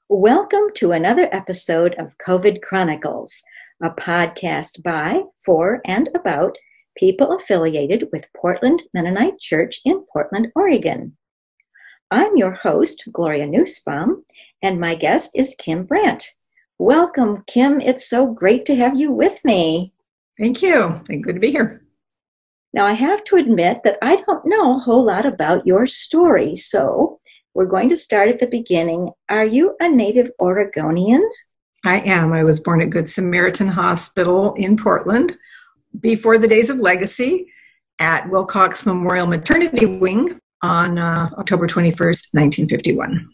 Welcome to another episode of COVID Chronicles, a podcast by, for, and about people affiliated with Portland Mennonite Church in Portland, Oregon. I'm your host, Gloria Nussbaum, and my guest is Kim Brandt. Welcome, Kim. It's so great to have you with me. Thank you. Good to be here. Now, I have to admit that I don't know a whole lot about your story, so we're going to start at the beginning. Are you a native Oregonian? I am. I was born at Good Samaritan Hospital in Portland before the days of legacy at Wilcox Memorial Maternity Wing on October 21st, 1951.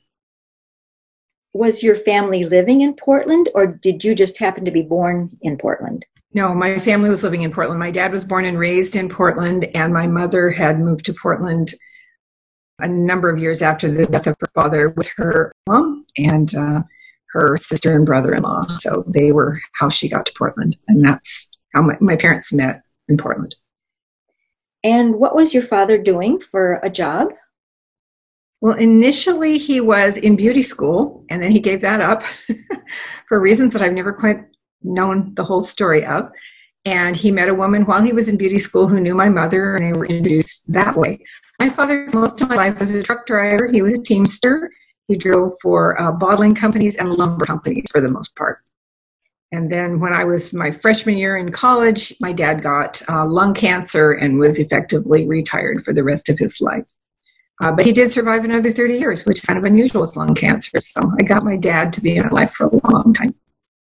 Was your family living in Portland, or did you just happen to be born in Portland? No, my family was living in Portland. My dad was born and raised in Portland, and my mother had moved to Portland a number of years after the death of her father with her mom and her sister and brother-in-law. So they were how she got to Portland, and that's how my parents met in Portland. And what was your father doing for a job? Well, initially he was in beauty school, and then he gave that up for reasons that I've never quite known the whole story of. And he met a woman while he was in beauty school who knew my mother, and they were introduced that way. My father, most of my life, was a truck driver. He was a teamster. He drove for bottling companies and lumber companies for the most part. And then when I was my freshman year in college, my dad got lung cancer and was effectively retired for the rest of his life. But he did survive another 30 years, which is kind of unusual with lung cancer. So I got my dad to be in my life for a long time.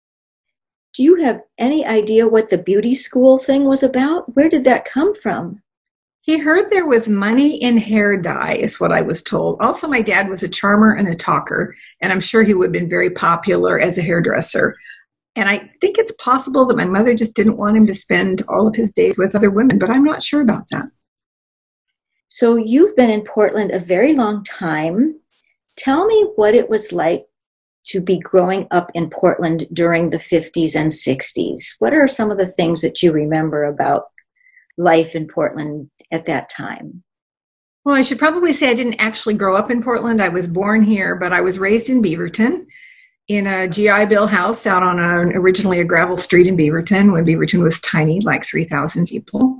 Do you have any idea what the beauty school thing was about? Where did that come from? He heard there was money in hair dye, is what I was told. Also, my dad was a charmer and a talker, and I'm sure he would have been very popular as a hairdresser. And I think it's possible that my mother just didn't want him to spend all of his days with other women, but I'm not sure about that. So you've been in Portland a very long time. Tell me what it was like to be growing up in Portland during the 50s and 60s. What are some of the things that you remember about life in Portland at that time? Well, I should probably say I didn't actually grow up in Portland. I was born here, but I was raised in Beaverton in a GI Bill house out on originally a gravel street in Beaverton when Beaverton was tiny, like 3,000 people.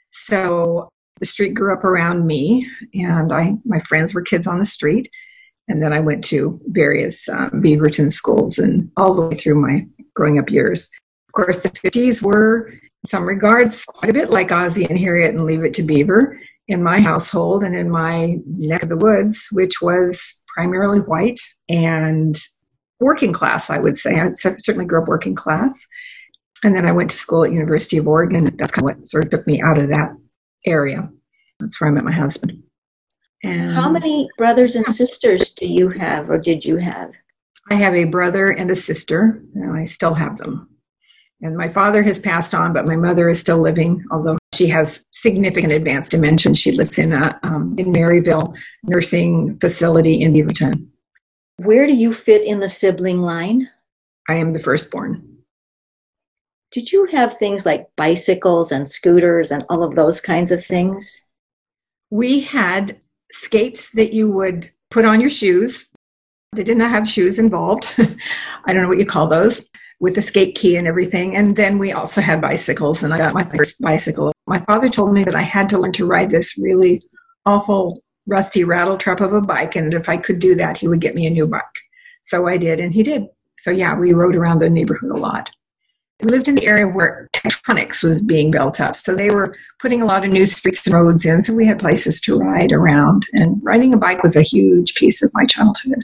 So the street grew up around me, and my friends were kids on the street. And then I went to various Beaverton schools and all the way through my growing up years. Of course, the 50s were, in some regards, quite a bit like Ozzie and Harriet and Leave It to Beaver in my household and in my neck of the woods, which was primarily white and working class, I would say. I certainly grew up working class. And then I went to school at University of Oregon. That's kind of what sort of took me out of that area. That's where I met my husband. And how many brothers and sisters do you have, or did you have? I have a brother and a sister, and I still have them. And my father has passed on, but my mother is still living, although she has significant advanced dementia. She lives in Maryville nursing facility in Beaverton. Where do you fit in the sibling line? I am the firstborn. Did you have things like bicycles and scooters and all of those kinds of things? We had skates that you would put on your shoes. They did not have shoes involved. I don't know what you call those, with the skate key and everything. And then we also had bicycles, and I got my first bicycle. My father told me that I had to learn to ride this really awful, rusty rattletrap of a bike, and if I could do that, he would get me a new bike. So I did, and he did. So yeah, we rode around the neighborhood a lot. We lived in the area where Tektronix was being built up. So they were putting a lot of new streets and roads in. So we had places to ride around. And riding a bike was a huge piece of my childhood.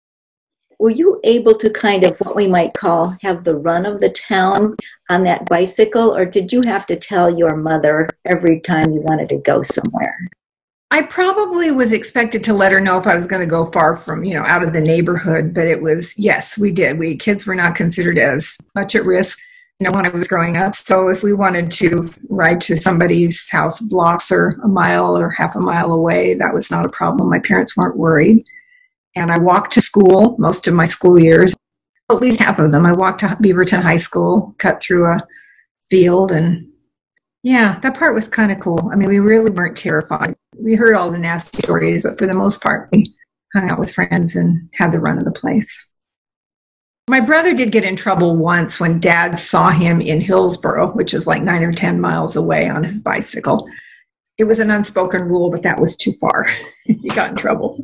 Were you able to kind of what we might call have the run of the town on that bicycle? Or did you have to tell your mother every time you wanted to go somewhere? I probably was expected to let her know if I was going to go far from, out of the neighborhood. But it was, yes, we did. Kids were not considered as much at risk when I was growing up. So if we wanted to ride to somebody's house blocks or a mile or half a mile away, that was not a problem. My parents weren't worried. And I walked to school most of my school years, at least half of them. I walked to Beaverton High School, cut through a field, and yeah, that part was kind of cool. I mean, we really weren't terrified. We heard all the nasty stories, but for the most part, we hung out with friends and had the run of the place. My brother did get in trouble once when Dad saw him in Hillsboro, which is like 9 or 10 miles away, on his bicycle. It was an unspoken rule, but that was too far. He got in trouble.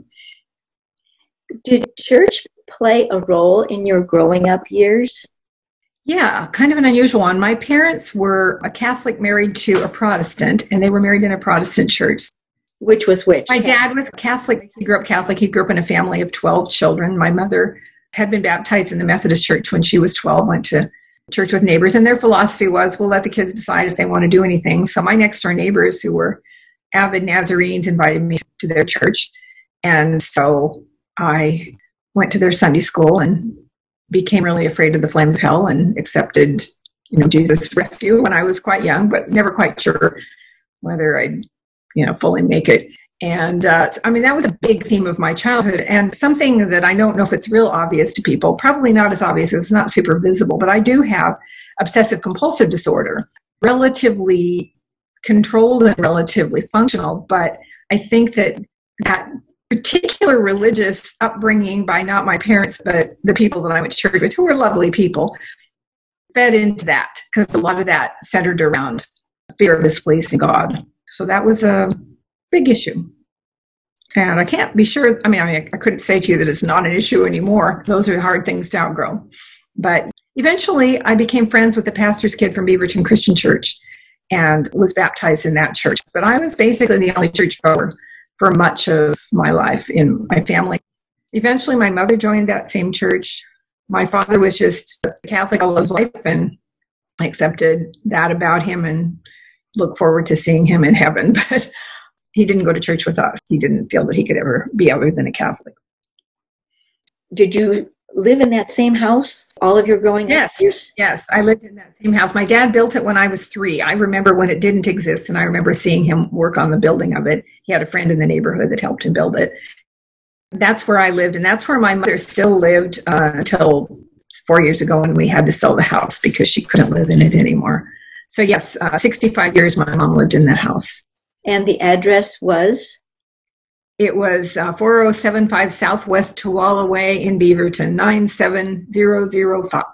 Did church play a role in your growing up years? Yeah, kind of an unusual one. My parents were a Catholic married to a Protestant, and they were married in a Protestant church. Which was which? My dad was Catholic. He grew up Catholic. He grew up in a family of 12 children. My mother had been baptized in the Methodist Church when she was 12, went to church with neighbors, and their philosophy was, we'll let the kids decide if they want to do anything. So my next door neighbors, who were avid Nazarenes, invited me to their church. And so I went to their Sunday school and became really afraid of the flames of hell and accepted, Jesus' rescue when I was quite young, but never quite sure whether I'd, fully make it. And that was a big theme of my childhood, and something that I don't know if it's real obvious to people, probably not as obvious, it's not super visible, but I do have obsessive compulsive disorder, relatively controlled and relatively functional. But I think that particular religious upbringing by not my parents, but the people that I went to church with, who were lovely people, fed into that, because a lot of that centered around fear of displeasing God. So that was a big issue. And I can't be sure, I couldn't say to you that it's not an issue anymore. Those are hard things to outgrow. But eventually I became friends with the pastor's kid from Beaverton Christian Church and was baptized in that church. But I was basically the only churchgoer for much of my life in my family. Eventually my mother joined that same church. My father was just Catholic all his life, and I accepted that about him and look forward to seeing him in heaven. But he didn't go to church with us. He didn't feel that he could ever be other than a Catholic. Did you live in that same house all of your growing up years? Yes, I lived in that same house. My dad built it when I was 3. I remember when it didn't exist, and I remember seeing him work on the building of it. He had a friend in the neighborhood that helped him build it. That's where I lived, and that's where my mother still lived until 4 years ago when we had to sell the house because she couldn't live in it anymore. So yes, 65 years my mom lived in that house. And the address was? It was 4075 Southwest Tuwala Way in Beaverton, 97005.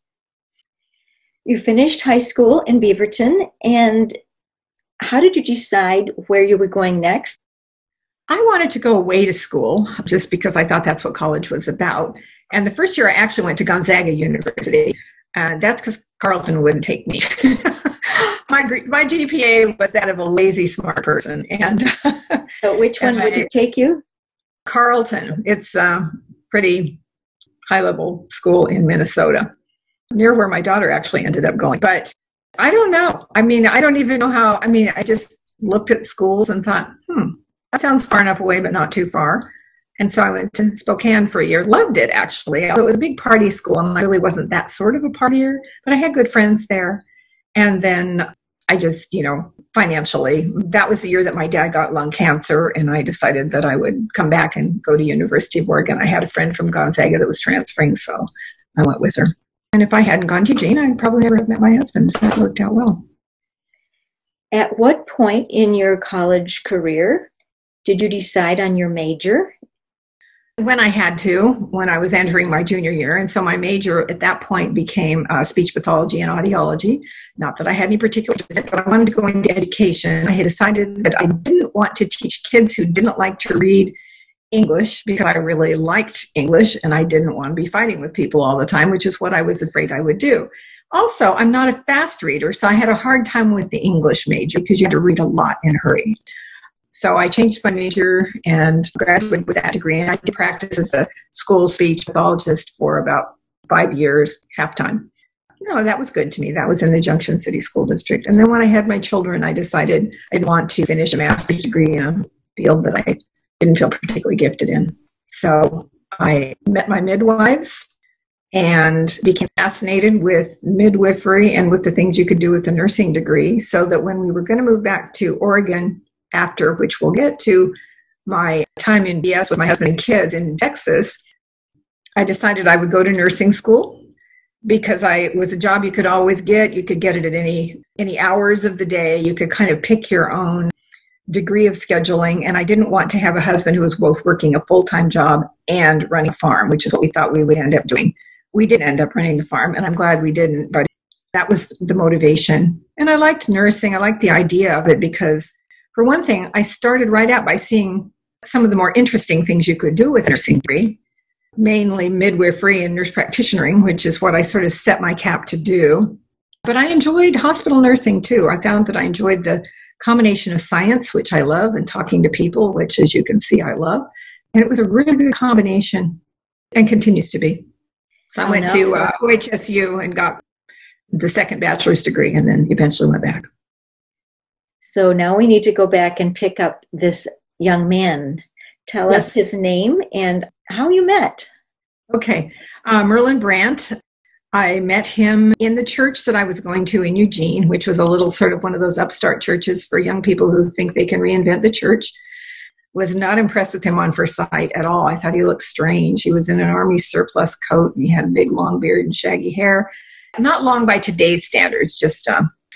You finished high school in Beaverton, and how did you decide where you were going next? I wanted to go away to school just because I thought that's what college was about. And the first year I actually went to Gonzaga University, and that's because Carleton wouldn't take me. My GPA was that of a lazy, smart person. And so which one would it take you? Carleton. It's a pretty high-level school in Minnesota, near where my daughter actually ended up going. But I don't know. I don't even know how. I just looked at schools and thought, that sounds far enough away, but not too far. And so I went to Spokane for a year. Loved it, actually. It was a big party school, and I really wasn't that sort of a partier, but I had good friends there. And then I just, financially, that was the year that my dad got lung cancer, and I decided that I would come back and go to University of Oregon. I had a friend from Gonzaga that was transferring, so I went with her. And if I hadn't gone to Eugene, I'd probably never have met my husband, so that worked out well. At what point in your college career did you decide on your major? When I had to, when I was entering my junior year. And so my major at that point became speech pathology and audiology. Not that I had any particular, but I wanted to go into education. I had decided that I didn't want to teach kids who didn't like to read English because I really liked English and I didn't want to be fighting with people all the time, which is what I was afraid I would do. Also, I'm not a fast reader, so I had a hard time with the English major because you had to read a lot in a hurry. So I changed my major and graduated with that degree. And I did practice as a school speech pathologist for about 5 years, half-time. That was good to me. That was in the Junction City School District. And then when I had my children, I decided I'd want to finish a master's degree in a field that I didn't feel particularly gifted in. So I met my midwives and became fascinated with midwifery and with the things you could do with a nursing degree, so that when we were going to move back to Oregon, after which we'll get to my time in BS with my husband and kids in Texas, I decided I would go to nursing school because it was a job you could always get. You could get it at any hours of the day. You could kind of pick your own degree of scheduling. And I didn't want to have a husband who was both working a full-time job and running a farm, which is what we thought we would end up doing We didn't end up running the farm, and I'm glad we didn't, but that was the motivation. And I liked nursing. I liked the idea of it because, for one thing, I started right out by seeing some of the more interesting things you could do with a nursing degree, mainly midwifery and nurse practitionering, which is what I sort of set my cap to do. But I enjoyed hospital nursing too. I found that I enjoyed the combination of science, which I love, and talking to people, which, as you can see, I love. And it was a really good combination and continues to be. So I went to OHSU and got the second bachelor's degree and then eventually went back. So now we need to go back and pick up this young man. Tell us his name and how you met. Okay. Merlin Brandt. I met him in the church that I was going to in Eugene, which was a little sort of one of those upstart churches for young people who think they can reinvent the church. Was not impressed with him on first sight at all. I thought he looked strange. He was in an army surplus coat and he had a big long beard and shaggy hair. Not long by today's standards, just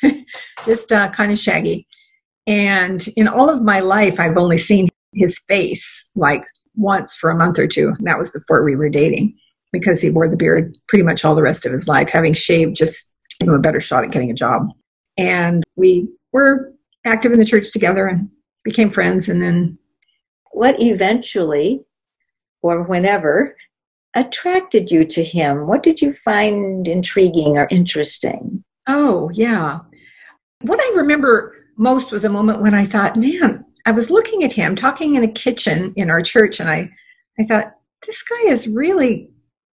kind of shaggy. And in all of my life, I've only seen his face like once for a month or two. And that was before we were dating, because he wore the beard pretty much all the rest of his life. Having shaved just gave him a better shot at getting a job. And we were active in the church together and became friends. And then what eventually, or whenever, attracted you to him? What did you find intriguing or interesting? Oh, yeah. What I remember most was a moment when I thought, man, I was looking at him talking in a kitchen in our church, and I thought, this guy is really,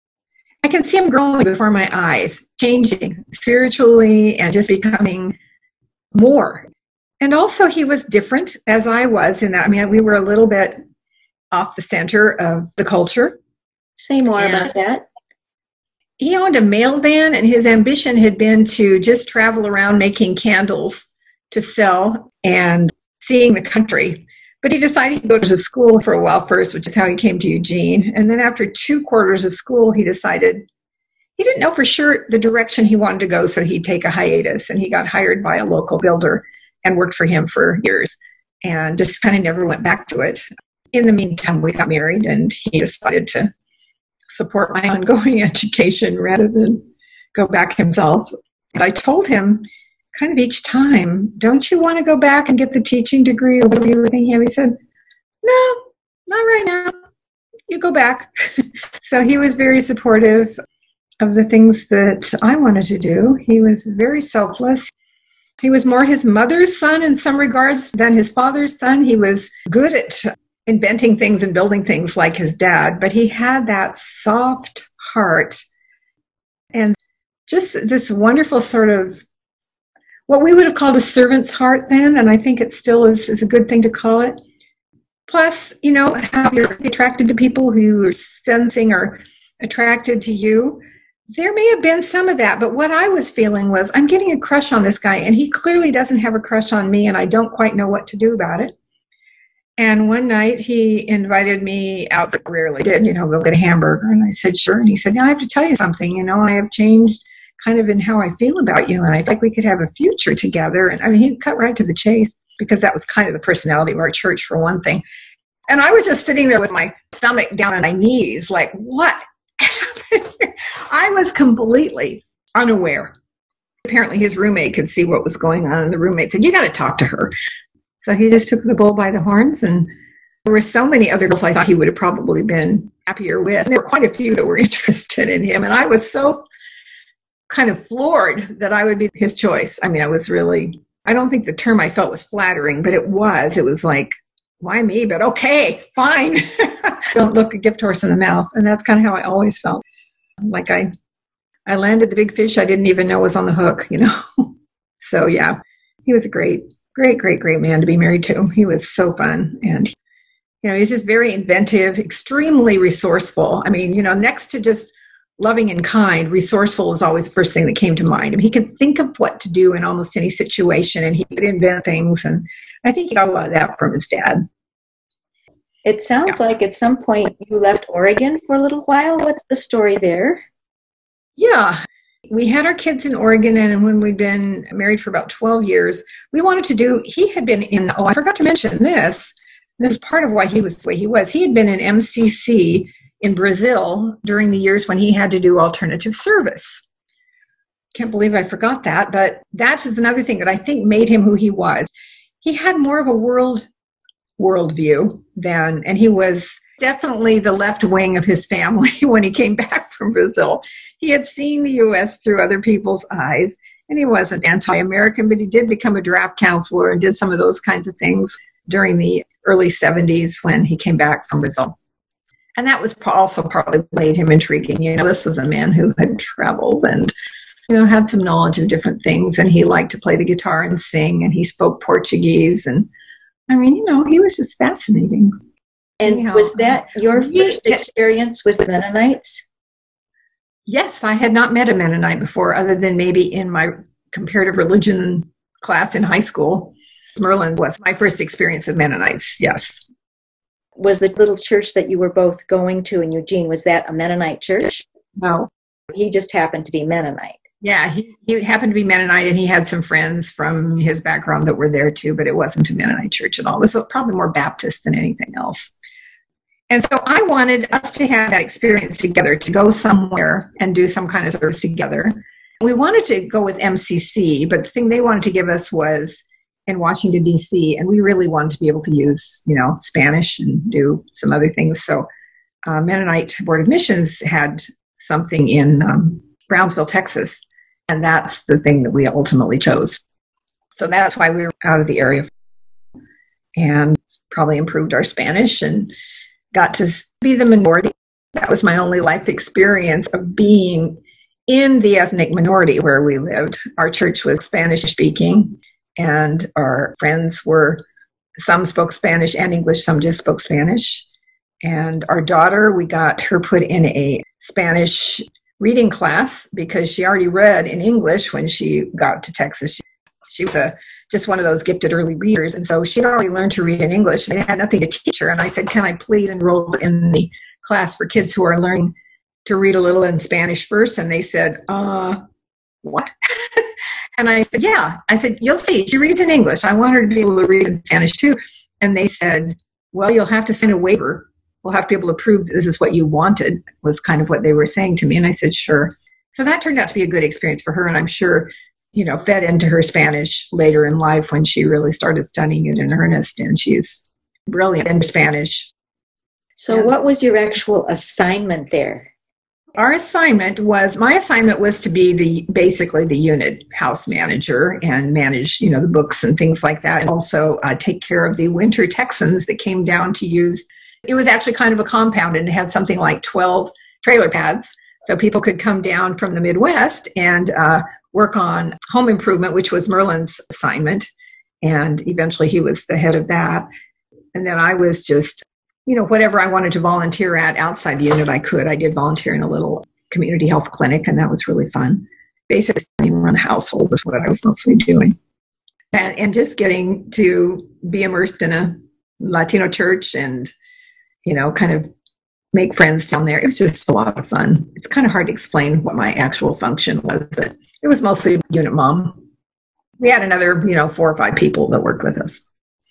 I can see him growing before my eyes, changing spiritually and just becoming more. And also he was different as I was in that. I mean, we were a little bit off the center of the culture. Say more about that. He owned a mail van, and his ambition had been to just travel around making candles to sell and seeing the country. But he decided to go to school for a while first, which is how he came to Eugene. And then after 2 quarters of school, he decided he didn't know for sure the direction he wanted to go, so he'd take a hiatus. And he got hired by a local builder and worked for him for years and just kind of never went back to it. In the meantime, we got married, and he decided to support my ongoing education rather than go back himself. And I told him kind of each time, don't you want to go back and get the teaching degree or whatever you were thinking of? He said, no, not right now. You go back. So he was very supportive of the things that I wanted to do. He was very selfless. He was more his mother's son in some regards than his father's son. He was good at inventing things and building things like his dad, but he had that soft heart and just this wonderful sort of what we would have called a servant's heart then, and I think it still is a good thing to call it. Plus, you know, how you're attracted to people who are sensing or attracted to you. There may have been some of that, but what I was feeling was I'm getting a crush on this guy, and he clearly doesn't have a crush on me, and I don't quite know what to do about it. And one night he invited me out, but rarely did, you know, go get a hamburger. And I said, sure. And he said, I have to tell you something, you know, I have changed kind of in how I feel about you, and I think we could have a future together. And I mean, he cut right to the chase, because that was kind of the personality of our church, for one thing. And I was just sitting there with my stomach down on my knees, like, what happened here? I was completely unaware. Apparently his roommate could see what was going on, and the roommate said, you got to talk to her. So he just took the bull by the horns, and there were so many other girls I thought he would have probably been happier with. And there were quite a few that were interested in him, and I was so kind of floored that I would be his choice. I mean, I was really, I don't think the term I felt was flattering, but it was like, why me? But okay, fine. Don't look a gift horse in the mouth. And that's kind of how I always felt. Like I landed the big fish I didn't even know was on the hook, you know? So yeah, he was a great man to be married to. He was so fun. And, you know, he's just very inventive, extremely resourceful. I mean, you know, next to just loving and kind, resourceful is always the first thing that came to mind. I mean, he could think of what to do in almost any situation, and he could invent things. And I think he got a lot of that from his dad. It sounds like at some point you left Oregon for a little while. What's the story there? Yeah. We had our kids in Oregon, and when we'd been married for about 12 years, we wanted to do, he had been in, I forgot to mention this. This is part of why he was the way he was. He had been in MCC in Brazil during the years when he had to do alternative service. Can't believe I forgot that, but that is another thing that I think made him who he was. He had more of a worldview than, and he was definitely the left wing of his family when he came back from Brazil. He had seen the U.S. through other people's eyes, and he wasn't anti-American, but he did become a draft counselor and did some of those kinds of things during the early 70s when he came back from Brazil. And that was also partly what made him intriguing. This was a man who had traveled and had some knowledge of different things, and he liked to play the guitar and sing, and he spoke Portuguese, and he was just fascinating. And was that your first experience with Mennonites? Yes, I had not met a Mennonite before, other than maybe in my comparative religion class in high school. Merlin was my first experience with Mennonites, yes. Was the little church that you were both going to in Eugene, was that a Mennonite church? No. He just happened to be Mennonite. Yeah, he happened to be Mennonite, and he had some friends from his background that were there too, but it wasn't a Mennonite church at all. It was probably more Baptist than anything else. And so I wanted us to have that experience together, to go somewhere and do some kind of service together. We wanted to go with MCC, but the thing they wanted to give us was in Washington, D.C., and we really wanted to be able to use, Spanish and do some other things. So Mennonite Board of Missions had something in Brownsville, Texas. And that's the thing that we ultimately chose. So that's why we were out of the area and probably improved our Spanish and got to be the minority. That was my only life experience of being in the ethnic minority where we lived. Our church was Spanish speaking, and our friends some spoke Spanish and English, some just spoke Spanish. And our daughter, we got her put in a Spanish reading class because she already read in English when she got to Texas. She was just one of those gifted early readers, and so she'd already learned to read in English, and I had nothing to teach her. And I said, can I please enroll in the class for kids who are learning to read a little in Spanish first? And they said, what? And I said, yeah. I said, you'll see. She reads in English. I want her to be able to read in Spanish too. And they said, well, you'll have to sign a waiver. We'll have to be able to prove that this is what you wanted, was kind of what they were saying to me. And I said, sure. So that turned out to be a good experience for her. And I'm sure, fed into her Spanish later in life when she really started studying it in earnest. And she's brilliant in Spanish. So what was your actual assignment there? My assignment was to be basically the unit house manager and manage, the books and things like that. And also take care of the winter Texans that came down to use. It was actually kind of a compound, and it had something like 12 trailer pads. So people could come down from the Midwest and work on home improvement, which was Merlin's assignment. And eventually he was the head of that. And then I was just, whatever I wanted to volunteer at outside the unit, I could. I did volunteer in a little community health clinic, and that was really fun. Basically, run the household was what I was mostly doing. And just getting to be immersed in a Latino church and kind of make friends down there. It was just a lot of fun. It's kind of hard to explain what my actual function was, but it was mostly unit mom. We had another, 4 or 5 people that worked with us.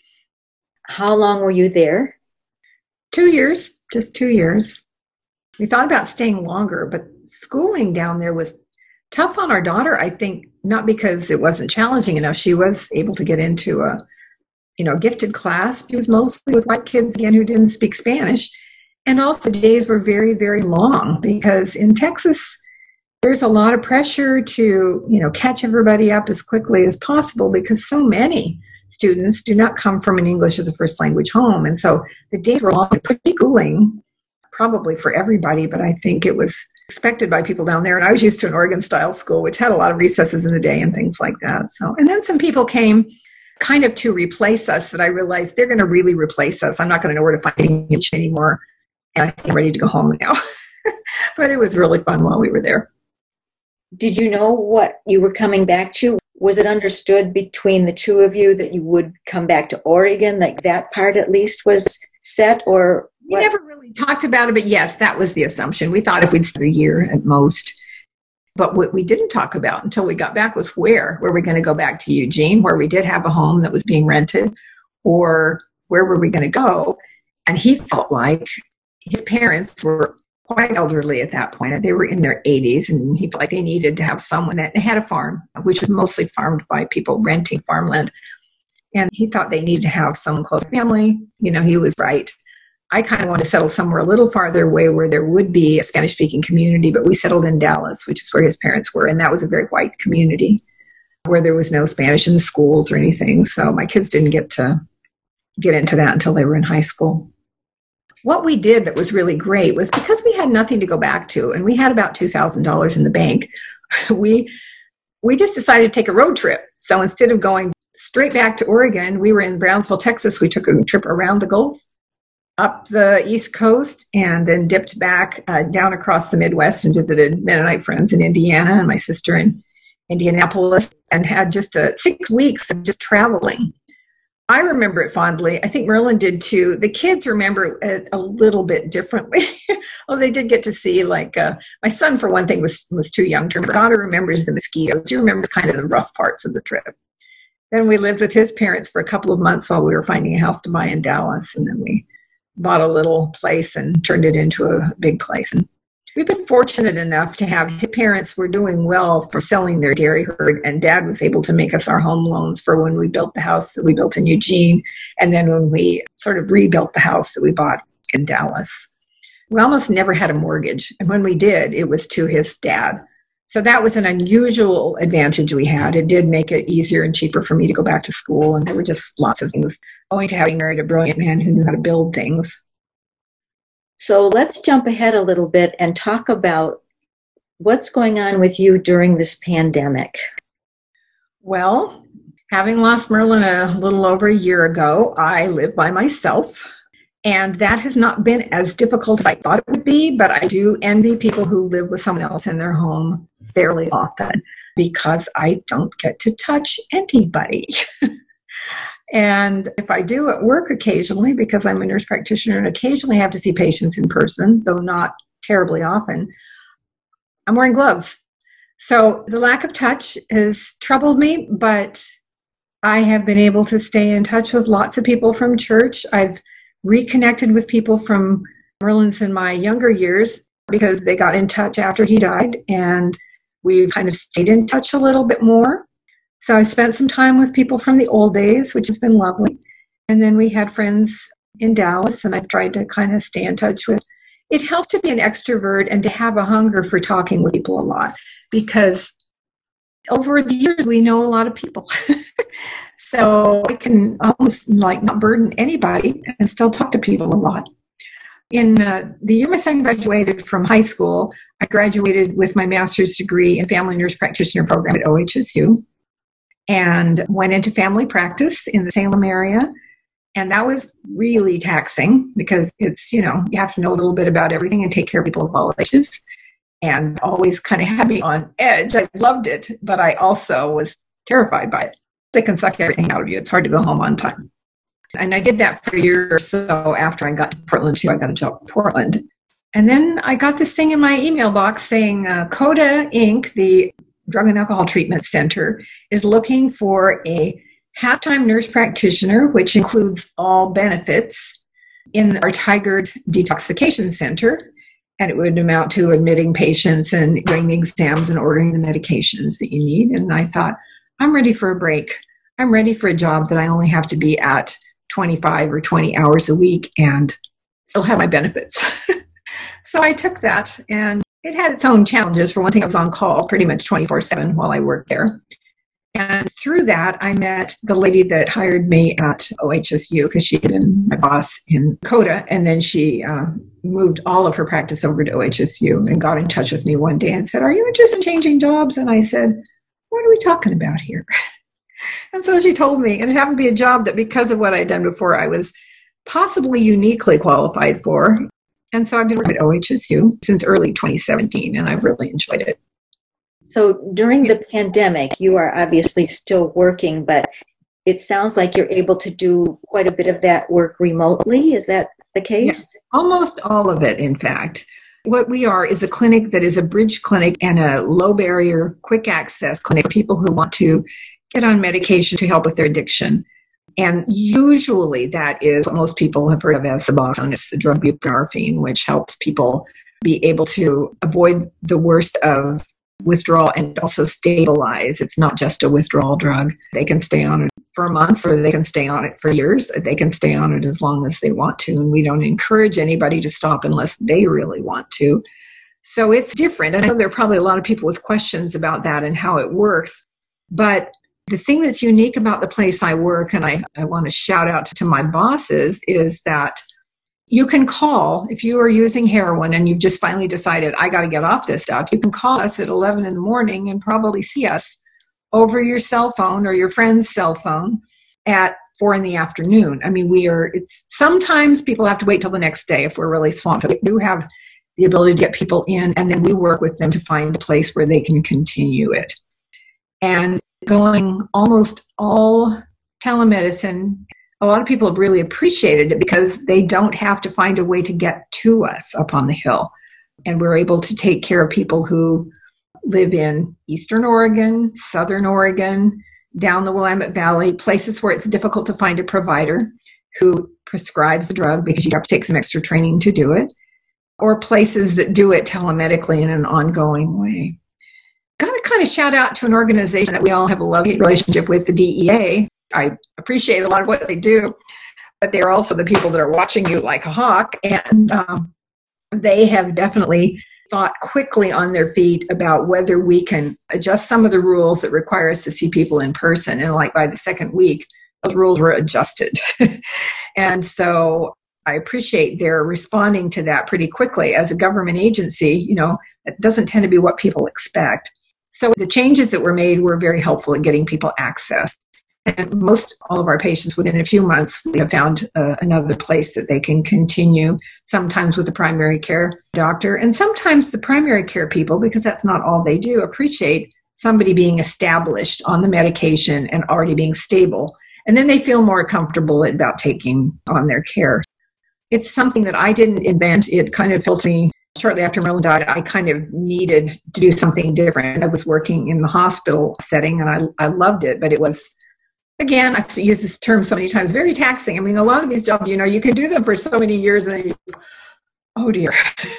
How long were you there? 2 years, just 2 years. We thought about staying longer, but schooling down there was tough on our daughter, I think, not because it wasn't challenging enough. She was able to get into a gifted class. It was mostly with white kids, again, who didn't speak Spanish. And also the days were very, very long because in Texas, there's a lot of pressure to, catch everybody up as quickly as possible because so many students do not come from an English as a first language home. And so the days were long, pretty grueling, probably for everybody, but I think it was expected by people down there. And I was used to an Oregon style school, which had a lot of recesses in the day and things like that. So, and then some people came kind of to replace us that I realized they're going to really replace us. I'm not going to know where to find English anymore. And I'm ready to go home now. But it was really fun while we were there. Did you know what you were coming back to? Was it understood between the two of you that you would come back to Oregon, like that part at least was set, or what? We never really talked about it, but yes, that was the assumption. We thought if we'd stay a year at most. But what we didn't talk about until we got back was where. Were we going to go back to Eugene, where we did have a home that was being rented, or where were we going to go? And he felt like his parents were quite elderly at that point. They were in their 80s, and he felt like they needed to have someone that had a farm, which was mostly farmed by people renting farmland. And he thought they needed to have someone close to family. He was right. I kind of wanted to settle somewhere a little farther away where there would be a Spanish-speaking community, but we settled in Dallas, which is where his parents were, and that was a very white community where there was no Spanish in the schools or anything. So my kids didn't get into that until they were in high school. What we did that was really great was because we had nothing to go back to, and we had about $2,000 in the bank, we just decided to take a road trip. So instead of going straight back to Oregon, we were in Brownsville, Texas. We took a trip around the Gulf, up the East Coast, and then dipped back down across the Midwest and visited Mennonite friends in Indiana and my sister in Indianapolis, and had just 6 weeks of just traveling. I remember it fondly. I think Merlin did too. The kids remember it a little bit differently. Well, they did get to see, like, my son, for one thing, was too young to remember. Daughter remembers the mosquitoes. She remembers kind of the rough parts of the trip. Then we lived with his parents for a couple of months while we were finding a house to buy in Dallas. And then we bought a little place and turned it into a big place. And we've been fortunate enough to have his parents were doing well for selling their dairy herd, and Dad was able to make us our home loans for when we built the house that we built in Eugene, and then when we sort of rebuilt the house that we bought in Dallas. We almost never had a mortgage, and when we did, it was to his dad. So that was an unusual advantage we had. It did make it easier and cheaper for me to go back to school, and there were just lots of things owing to having married a brilliant man who knew how to build things. So let's jump ahead a little bit and talk about what's going on with you during this pandemic. Well, having lost Merlin a little over a year ago, I live by myself. And that has not been as difficult as I thought it would be, but I do envy people who live with someone else in their home fairly often, because I don't get to touch anybody. And if I do at work occasionally, because I'm a nurse practitioner and occasionally have to see patients in person, though not terribly often, I'm wearing gloves. So the lack of touch has troubled me, but I have been able to stay in touch with lots of people from church. I've reconnected with people from Merlin's in my younger years because they got in touch after he died, and we've kind of stayed in touch a little bit more. So I spent some time with people from the old days, which has been lovely. And then we had friends in Dallas, and I've tried to kind of stay in touch with. It helps to be an extrovert and to have a hunger for talking with people a lot, because over the years, we know a lot of people. So I can almost not burden anybody and still talk to people a lot. In the year my son graduated from high school, I graduated with my master's degree in family nurse practitioner program at OHSU, and went into family practice in the Salem area. And that was really taxing because it's, you have to know a little bit about everything and take care of people of all ages, and always kind of had me on edge. I loved it, but I also was terrified by it. They can suck everything out of you. It's hard to go home on time. And I did that for a year or so after I got to Portland too. I got a job in Portland. And then I got this thing in my email box saying CODA Inc., the Drug and Alcohol Treatment Center, is looking for a half-time nurse practitioner, which includes all benefits, in our Tigard Detoxification Center. And it would amount to admitting patients and doing the exams and ordering the medications that you need. And I thought, I'm ready for a break. I'm ready for a job that I only have to be at 25 or 20 hours a week and still have my benefits. So I took that, and it had its own challenges. For one thing, I was on call pretty much 24/7 while I worked there. And through that, I met the lady that hired me at OHSU, because she had been my boss in CODA. And then she moved all of her practice over to OHSU and got in touch with me one day and said, "Are you interested in changing jobs?" And I said, "What are we talking about here?" And so she told me, and it happened to be a job that, because of what I'd done before, I was possibly uniquely qualified for. And so I've been working at OHSU since early 2017, and I've really enjoyed it. So during the pandemic, you are obviously still working, but it sounds like you're able to do quite a bit of that work remotely. Is that the case? Yeah, almost all of it, in fact. What we are is a clinic that is a bridge clinic and a low barrier, quick access clinic for people who want to get on medication to help with their addiction. And usually that is what most people have heard of as Suboxone. It's the drug buprenorphine, which helps people be able to avoid the worst of withdrawal and also stabilize. It's not just a withdrawal drug. They can stay on it for months, or they can stay on it for years. They can stay on it as long as they want to. And we don't encourage anybody to stop unless they really want to. So it's different. And I know there are probably a lot of people with questions about that and how it works. But the thing that's unique about the place I work, and I want to shout out to my bosses, is that you can call if you are using heroin and you've just finally decided, I got to get off this stuff. You can call us at 11 in the morning and probably see us over your cell phone or your friend's cell phone at 4 in the afternoon. I mean, it's sometimes people have to wait till the next day if we're really swamped. We do have the ability to get people in, and then we work with them to find a place where they can continue it. And going almost all telemedicine, a lot of people have really appreciated it because they don't have to find a way to get to us up on the hill. And we're able to take care of people who live in Eastern Oregon, Southern Oregon, down the Willamette Valley, places where it's difficult to find a provider who prescribes the drug because you have to take some extra training to do it, or places that do it telemedically in an ongoing way. Got to kind of shout out to an organization that we all have a loving relationship with, the DEA. I appreciate a lot of what they do, but they're also the people that are watching you like a hawk. And they have definitely thought quickly on their feet about whether we can adjust some of the rules that require us to see people in person. And like by the second week, those rules were adjusted. And so I appreciate their responding to that pretty quickly. As a government agency, it doesn't tend to be what people expect. So the changes that were made were very helpful at getting people access. And most all of our patients, within a few months, we have found another place that they can continue, sometimes with a primary care doctor. And sometimes the primary care people, because that's not all they do, appreciate somebody being established on the medication and already being stable. And then they feel more comfortable about taking on their care. It's something that I didn't invent. It kind of fell to me shortly after Marilyn died. I kind of needed to do something different. I was working in the hospital setting and I loved it, but it was, again, I've used this term so many times, very taxing. I mean, a lot of these jobs, you can do them for so many years and then you go, oh dear,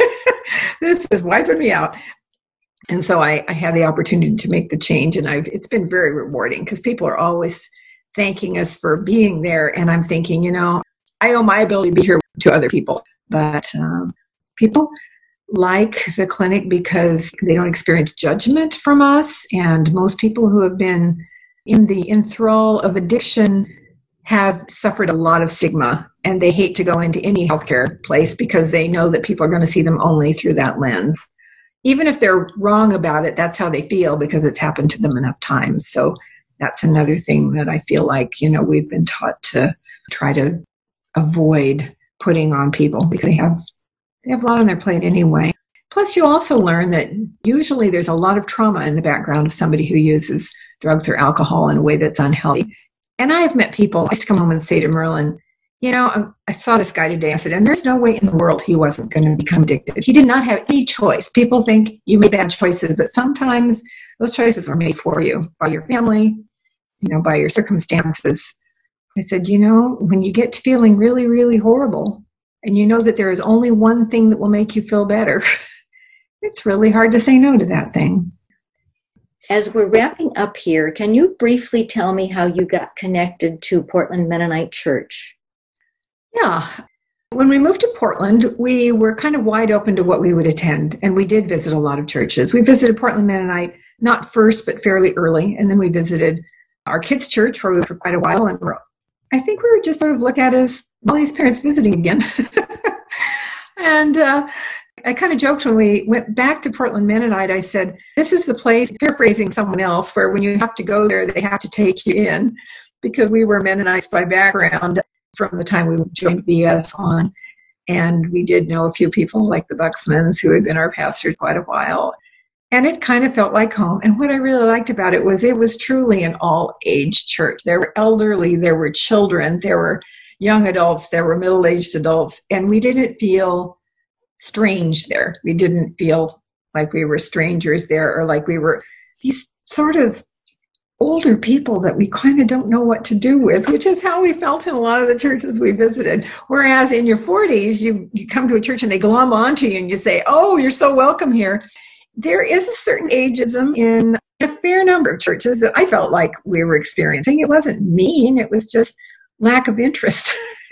this is wiping me out. And so I had the opportunity to make the change, and it's been very rewarding because people are always thanking us for being there. And I'm thinking, I owe my ability to be here to other people, but people like the clinic because they don't experience judgment from us. And most people who have been in the enthrall of addiction have suffered a lot of stigma, and they hate to go into any healthcare place because they know that people are going to see them only through that lens. Even if they're wrong about it, that's how they feel because it's happened to them enough times. So that's another thing that I feel like, we've been taught to try to avoid putting on people because they have a lot on their plate anyway. Plus, you also learn that usually there's a lot of trauma in the background of somebody who uses drugs or alcohol in a way that's unhealthy. And I have met people, I used to come home and say to Merlin, I saw this guy today. I said, and there's no way in the world he wasn't going to become addicted. He did not have any choice. People think you made bad choices, but sometimes those choices are made for you by your family, by your circumstances. I said, when you get to feeling really, really horrible, and you know that there is only one thing that will make you feel better, it's really hard to say no to that thing. As we're wrapping up here, can you briefly tell me how you got connected to Portland Mennonite Church? Yeah. When we moved to Portland, we were kind of wide open to what we would attend, and we did visit a lot of churches. We visited Portland Mennonite, not first, but fairly early, and then we visited our kids' church where we were for quite a while, and I think we were just sort of looked at as all these parents visiting again. And I kind of joked when we went back to Portland Mennonite, I said, this is the place, paraphrasing someone else, where when you have to go there, they have to take you in, because we were Mennonites by background from the time we joined VF on. And we did know a few people like the Buxmans who had been our pastors quite a while. And it kind of felt like home. And what I really liked about it was truly an all-age church. There were elderly, there were children, there were young adults, there were middle-aged adults, and we didn't feel strange there. We didn't feel like we were strangers there or like we were these sort of older people that we kind of don't know what to do with, which is how we felt in a lot of the churches we visited. Whereas in your 40s, you come to a church and they glom onto you and you say, oh, you're so welcome here. There is a certain ageism in a fair number of churches that I felt like we were experiencing. It wasn't mean, it was just lack of interest.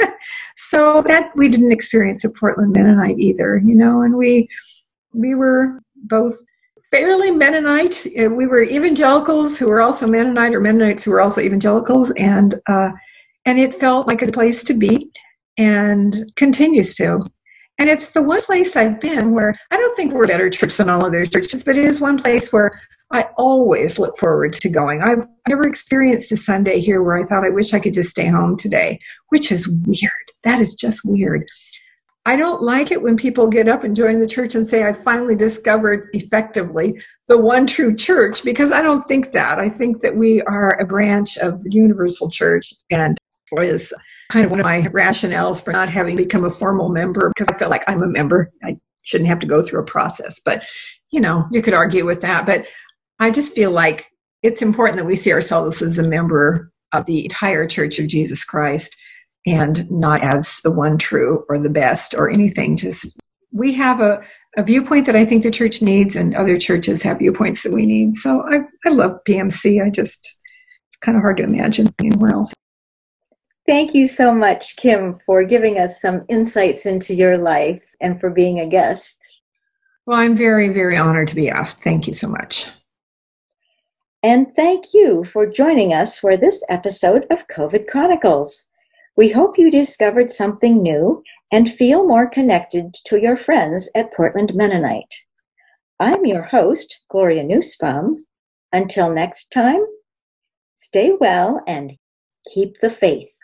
So that we didn't experience at Portland Mennonite either, and we were both fairly Mennonite. We were evangelicals who were also Mennonite, or Mennonites who were also evangelicals, and it felt like a place to be, and continues to. And it's the one place I've been where I don't think we're a better church than all other churches, but it is one place where I always look forward to going. I've never experienced a Sunday here where I thought, I wish I could just stay home today, which is weird. That is just weird. I don't like it when people get up and join the church and say, I finally discovered effectively the one true church, because I don't think that. I think that we are a branch of the universal church, and is kind of one of my rationales for not having become a formal member, because I feel like I'm a member. I shouldn't have to go through a process, but you could argue with that. But I just feel like it's important that we see ourselves as a member of the entire Church of Jesus Christ, and not as the one true or the best or anything. Just we have a viewpoint that I think the church needs, and other churches have viewpoints that we need. So I love PMC. It's kind of hard to imagine anywhere else. Thank you so much, Kim, for giving us some insights into your life and for being a guest. Well, I'm very, very honored to be asked. Thank you so much. And thank you for joining us for this episode of COVID Chronicles. We hope you discovered something new and feel more connected to your friends at Portland Mennonite. I'm your host, Gloria Nussbaum. Until next time, stay well and keep the faith.